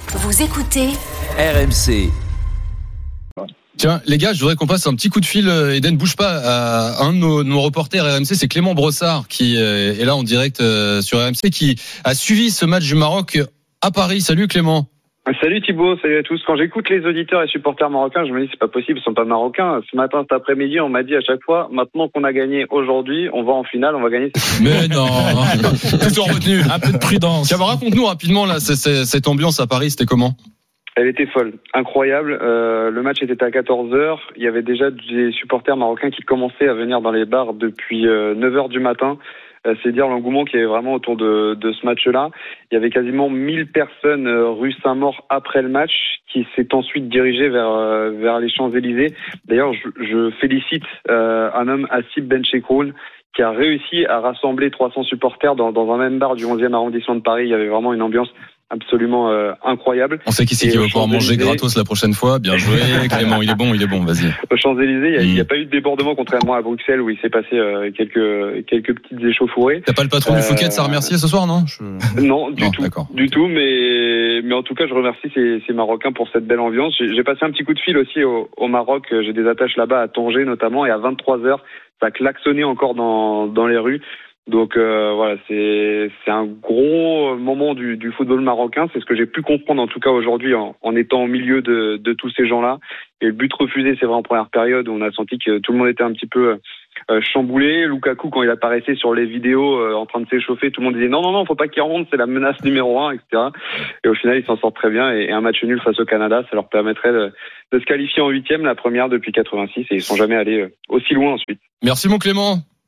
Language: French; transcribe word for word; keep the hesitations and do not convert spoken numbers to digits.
Vous écoutez R M C. Tiens, les gars, je voudrais qu'on passe un petit coup de fil, Eden, bouge pas, à un de nos, nos reporters R M C, c'est Clément Brossard, qui est là en direct sur R M C, qui a suivi ce match du Maroc à Paris. Salut Clément. Salut Thibaut, salut à tous. Quand j'écoute les auditeurs et supporters marocains, je me dis c'est pas possible, ils sont pas marocains. Ce matin, cet après-midi, on m'a dit à chaque fois, maintenant qu'on a gagné aujourd'hui, on va en finale, on va gagner. Mais non, toujours retenu. Un peu de prudence. Tiens, raconte-nous rapidement là, c'est, c'est, cette ambiance à Paris, c'était comment ? Elle était folle, incroyable. Euh, le match était à quatorze heures. Il y avait déjà des supporters marocains qui commençaient à venir dans les bars depuis euh, neuf heures du matin. Euh, c'est dire l'engouement qu'il y avait vraiment autour de, de ce match-là. Il y avait quasiment mille personnes euh, rue Saint-Maur après le match qui s'est ensuite dirigé vers euh, vers les Champs-Élysées. D'ailleurs, je, je félicite euh, un homme, Hassib Benchekroun, qui a réussi à rassembler trois cents supporters dans, dans un même bar du onzième arrondissement de Paris. Il y avait vraiment une ambiance absolument euh, incroyable. On sait qui c'est qui va pouvoir manger gratos la prochaine fois. Bien joué, Clément, il est bon, il est bon, vas-y. Aux Champs-Élysées, il n'y a, mmh. a pas eu de débordement, contrairement à Bruxelles où il s'est passé euh, quelques quelques petites échauffourées. T'as pas le patron euh, du Fouquet à remercier ce soir, non je... Non, du non, tout, d'accord. du tout. Mais mais en tout cas, je remercie ces, ces Marocains pour cette belle ambiance. J'ai, j'ai passé un petit coup de fil aussi au, au Maroc. J'ai des attaches là-bas à Tanger notamment, et à vingt-trois heures, ça klaxonnait encore dans dans les rues. Donc euh, voilà, c'est c'est un gros moment du, du football marocain. C'est ce que j'ai pu comprendre en tout cas aujourd'hui en, en étant au milieu de, de tous ces gens-là. Et le but refusé, c'est vrai en première période où on a senti que tout le monde était un petit peu euh, chamboulé. Lukaku, quand il apparaissait sur les vidéos euh, en train de s'échauffer, tout le monde disait non non non, faut pas qu'il remonte, c'est la menace numéro un, et cetera. Et au final, ils s'en sortent très bien. Et, et un match nul face au Canada, ça leur permettrait de, de se qualifier en huitième, la première depuis quatre-vingt-six, et ils sont jamais allés aussi loin ensuite. Merci mon Clément.